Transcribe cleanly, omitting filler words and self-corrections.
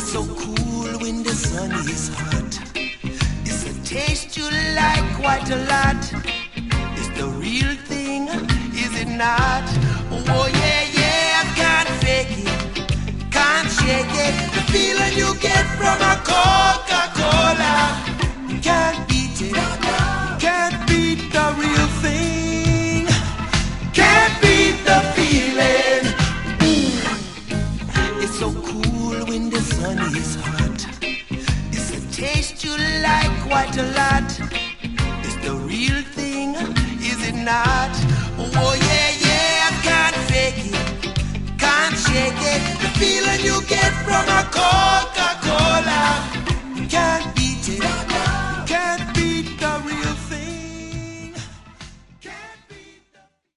It's so cool when the sun is hot. It's a taste you like quite a lot. It's the real thing, is it not? Oh yeah, yeah, I can't fake it, can't shake it. The feeling you get from a Coca-Cola, you can't beat it, can't beat the real thing, can't beat the feeling. It's so cool when the sun is hot. It's a taste you like quite a lot. It's the real thing, is it not? Oh yeah, yeah, I can't fake it, can't shake it. The feeling you get from a call.